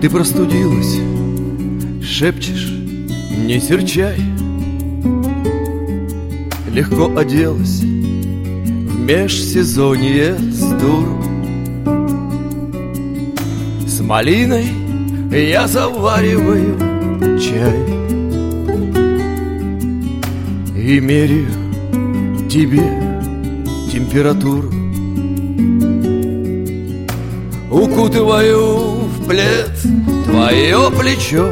Ты простудилась, шепчешь, не серчай. Легко оделась в межсезонье с дуру. С малиной я завариваю чай и меряю тебе температуру. Укутываю в плед твое плечо,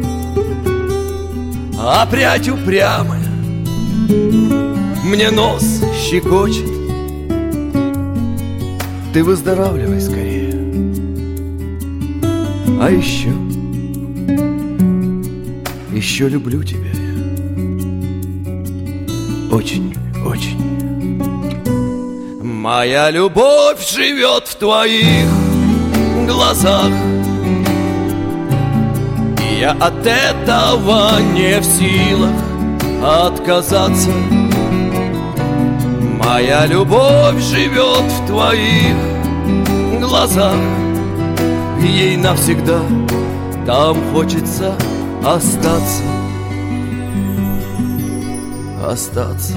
а прядь упрямая мне нос щекочет. Ты выздоравливай скорее. А еще люблю тебя я. Очень, очень. Моя любовь живет в твоих глазах, и я от этого не в силах отказаться. Моя любовь живет в твоих глазах, ей навсегда там хочется остаться. Остаться.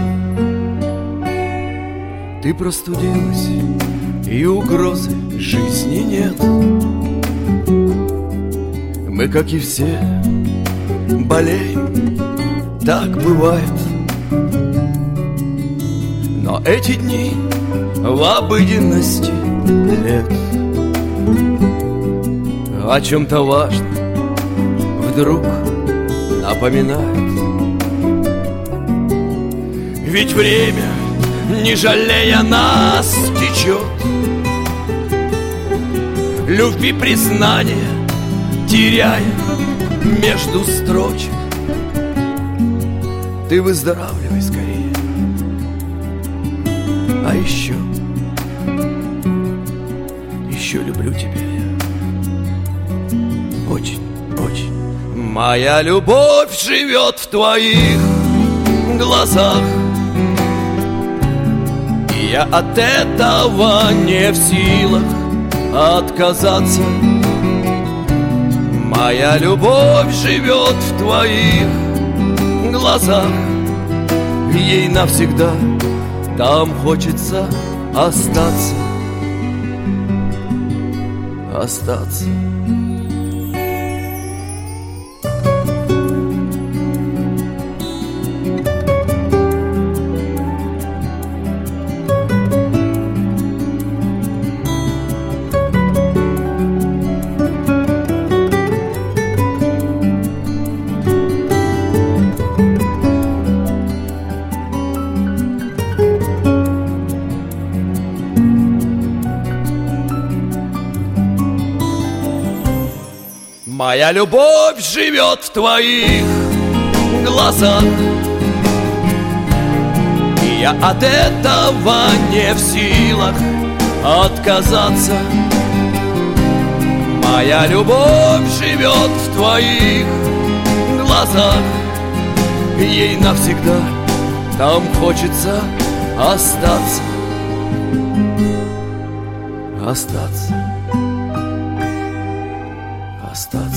Ты простудилась, и угрозы жизни нет. Мы, как и все, болеем, так бывает. Но эти дни в обыденности лет о чем-то важном вдруг напоминает. Ведь время, не жалея нас, течет. Любви признание теряя между строчек. Ты выздоравливай скорее. А еще люблю тебя я. Очень, очень. Моя любовь живет в твоих глазах, и я от этого не в силах отказаться. Моя любовь живет в твоих глазах, ей навсегда там хочется остаться. Остаться. Моя любовь живет в твоих глазах, и я от этого не в силах отказаться. Моя любовь живет в твоих глазах, ей навсегда там хочется остаться. Остаться. Остаться.